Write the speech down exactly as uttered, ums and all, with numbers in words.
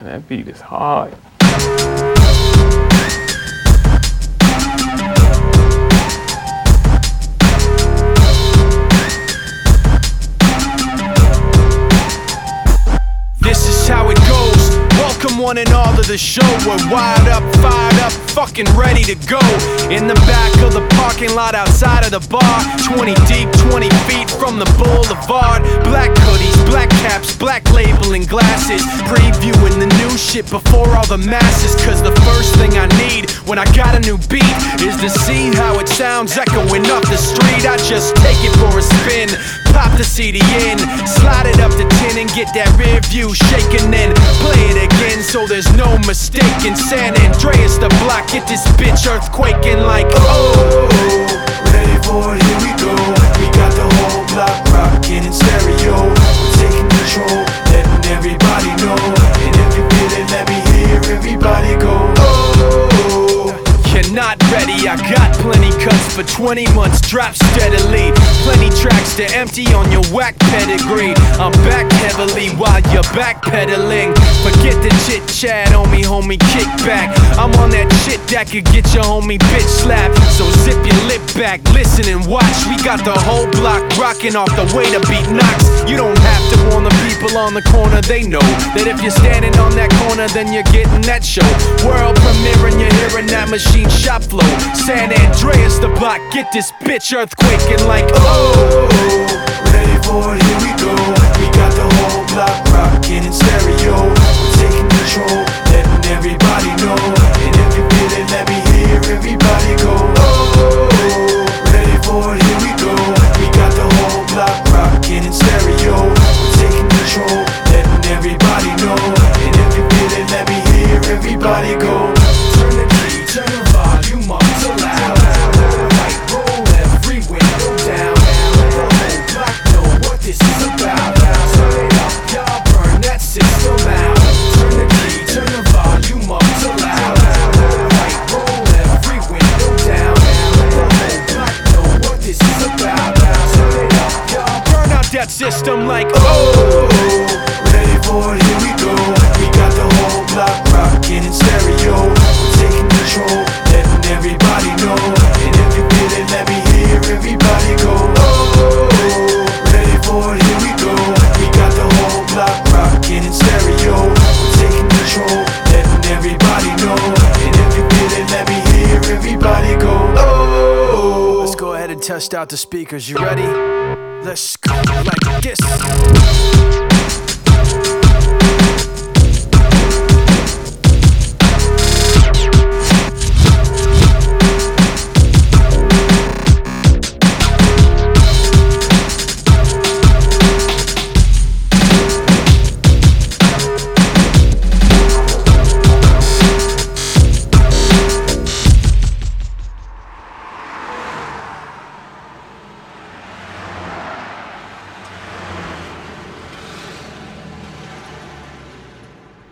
That beat is hard. This is how it goes. Welcome one and all to the show. We're wired up, fired up, fucking ready to go. In the back of the parking lot outside of the bar, twenty deep, twenty feet from the boulevard. Black hoodies, black caps, black labeling glasses, previewing the new shit before all the masses. Cause the first thing I need when I got a new beat is to see how it sounds echoing up the street. I just take it for a spin, pop the C D in, slide it up to ten and get that rear view shaking, then play it again so there's no mistaking. San Andreas the block, get this bitch earthquaking like oh. Ready for it, here we go. We got the whole block rocking in stereo. We're taking control, letting everybody know. And if you feel it, let me hear everybody go oh. You're not ready, I got plenty cuts for twenty months, drop steadily. Plenty tracks to empty on your whack pedigree. I'm back heavily while you're backpedaling. Forget the chit chat, homie, homie, kick back. I'm on that shit that could get your homie bitch slapped. So zip your lip back, listen and watch. We got the whole block rocking off the way the beat knocks. You don't have to warn the people on the corner, they know that if you're standing on that corner, then you're getting that show. World premiere and you're hearing that machine shop flow. San Andreas the block, get this bitch earthquaking like oh. Ready for it, here we go. We got the whole block rocking in stereo. We're taking control, letting everybody know. And if you feel it, let me hear everybody go oh. Ready for it, here we go. We got the whole block rocking in stereo. We're taking control, letting everybody know. And if you feel it, let me hear everybody go. Turn the key, turn the volume up to loud. Right, roll every window down. Let the whole block know what this is about. Turn it up, y'all, burn that system out. Turn the key, turn the volume up to loud. Right, roll every window down. Let the whole block know what this is about. Turn it up, y'all, burn out that system like oh. Ready for it, here we go. We got the whole block rocking in stereo. We're taking control, letting everybody know. And if you feel it, let me hear everybody go oh. Ready for it, here we go. We got the whole block rocking in stereo. We're taking control, letting everybody know. And if you feel it, let me hear everybody go oh. Let's go ahead and test out the speakers, you ready? Let's go like this.